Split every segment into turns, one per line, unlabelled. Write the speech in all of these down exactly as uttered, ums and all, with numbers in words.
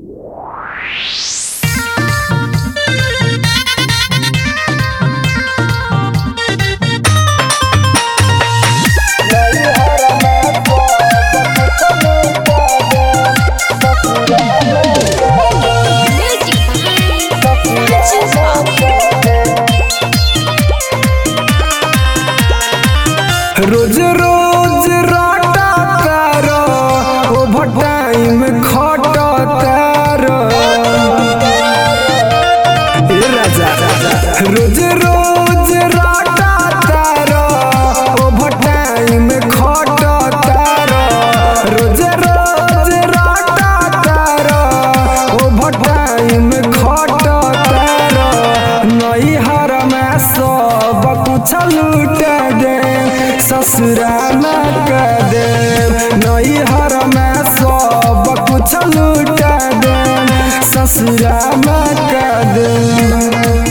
रोज रोज राटा तारो ओवर टाइम खटा तारो ए राजा रोज रोज राटा तारो ओवर टाइम खटा तारो रोज रोज राटा तारो ओवर टाइम खटा तारो नई हर में सब कुछ लूट दे ससुरा में कर दे नई हर में सब कुछ लूट दे ससुरा में कर दे।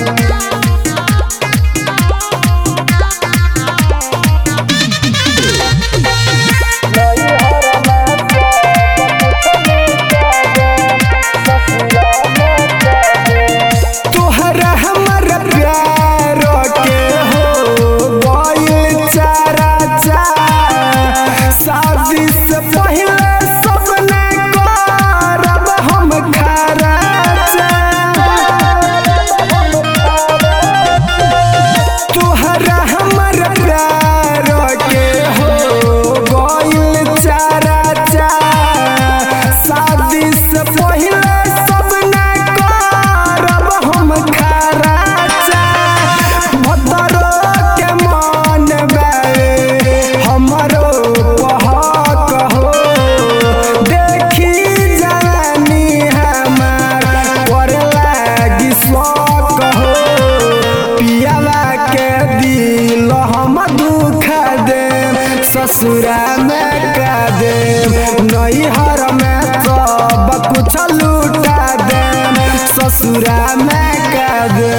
ससुरा में का दे नई हर में सब कुछ लूटा दे ससुरा में का दे।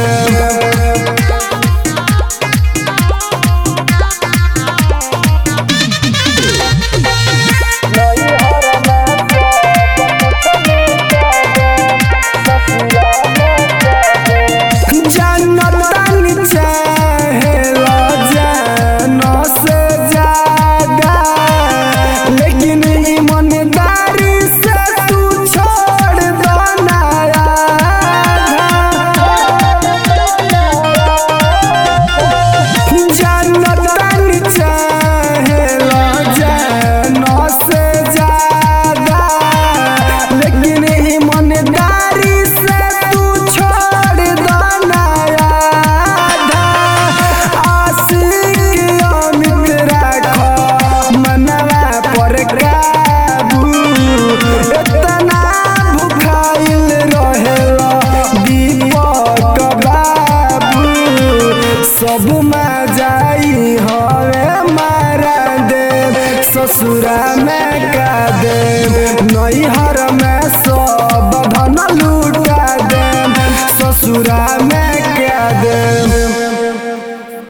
सब में जाई हवे मारा दे ससुरा में का दे नई हर